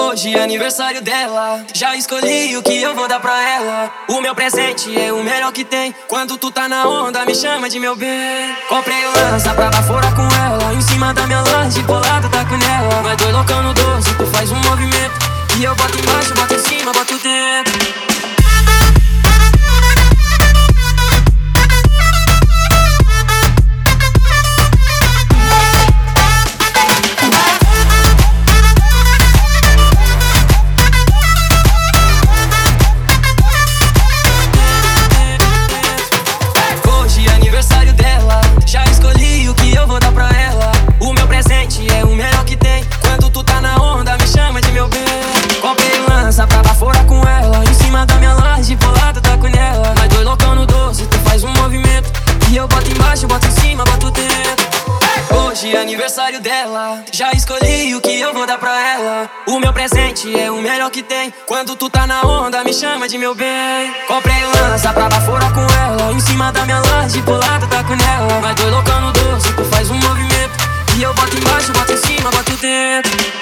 Hoje é aniversário dela, já escolhi o que eu vou dar pra ela. O meu presente é o melhor que tem. Quando tu tá na onda, me chama de meu bem. Comprei o lança pra dar fora com ela. Em cima da minha laje, bolado tá com nela. Nós dois loucão no doce, tu faz um movimento e eu boto embaixo, boto em cima, boto dentro. Pra dar fora com ela, em cima da minha laje, bolado tá com nela. Nós dois loucão no doce, tu faz um movimento e eu boto embaixo, boto em cima, boto dentro. Hoje é aniversário dela, já escolhi o que eu vou dar pra ela. O meu presente é o melhor que tem. Quando tu tá na onda, me chama de meu bem. Comprei lança pra dar fora com ela, em cima da minha laje, bolado tá com nela. Nós dois loucão no doce, tu faz um movimento e eu boto embaixo, boto em cima, boto dentro.